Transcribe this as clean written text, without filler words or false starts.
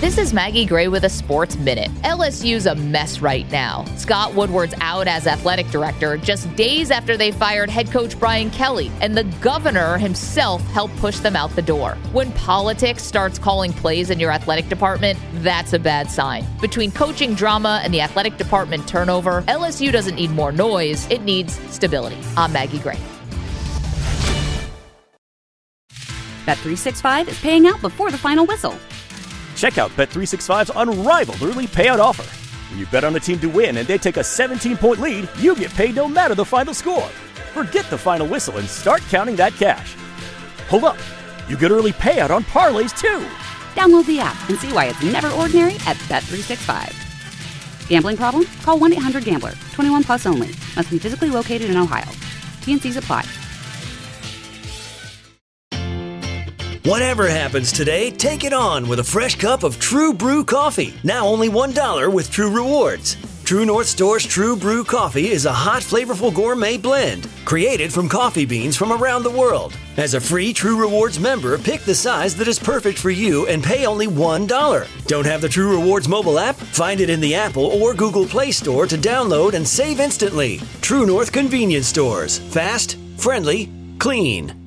This is Maggie Gray with a Sports Minute. LSU's a mess right now. Scott Woodward's out as athletic director just days after they fired head coach Brian Kelly, and the governor himself helped push them out the door. When politics starts calling plays in your athletic department, that's a bad sign. Between coaching drama and the athletic department turnover, LSU doesn't need more noise, it needs stability. I'm Maggie Gray. Bet365 is paying out before the final whistle. Check out Bet365's unrivaled early payout offer. When you bet on a team to win and they take a 17-point lead, you get paid no matter the final score. Forget the final whistle and start counting that cash. Hold up. You get early payout on parlays, too. Download the app and see why it's never ordinary at Bet365. Gambling problem? Call 1-800-GAMBLER. 21 plus only. Must be physically located in Ohio. T&Cs apply. Whatever happens today, take it on with a fresh cup of True Brew coffee. Now only $1 with True Rewards. True North Store's True Brew coffee is a hot, flavorful gourmet blend created from coffee beans from around the world. As a free True Rewards member, pick the size that is perfect for you and pay only $1. Don't have the True Rewards mobile app? Find it in the Apple or Google Play Store to download and save instantly. True North Convenience Stores. Fast, friendly, clean.